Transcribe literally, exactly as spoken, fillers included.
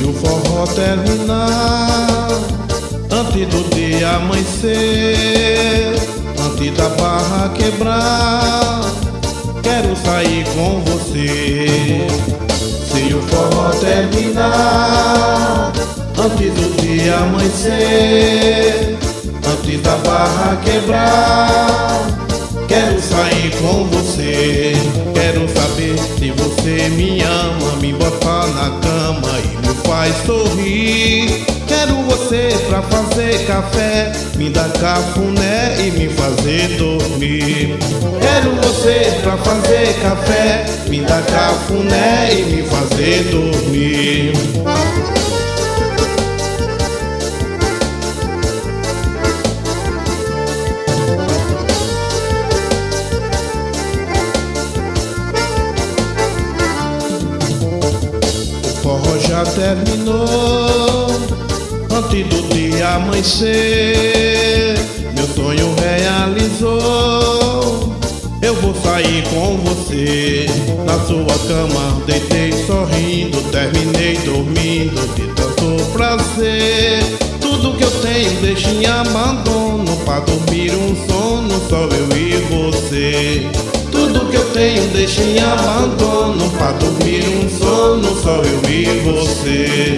o forró terminar, antes do dia amanhecer, antes da barra quebrar, quero sair com você. Se o forró terminar, antes do dia amanhecer, antes da barra quebrar, quero sair com você. Quero saber se você me ama, me bota na cama e me faz sorrir. Quero você pra fazer café, me dar cafuné e me fazer dormir. Quero você pra fazer café, me dar cafuné e me fazer dormir. O forró já terminou, antes do dia amanhecer, meu sonho realizou. Eu vou sair com você. Na sua cama deitei sorrindo, terminei dormindo de tanto prazer. Tudo que eu tenho deixo em abandono, pra dormir um sono só eu e você. Tudo que eu tenho deixo em abandono, pra dormir um sono só eu e você.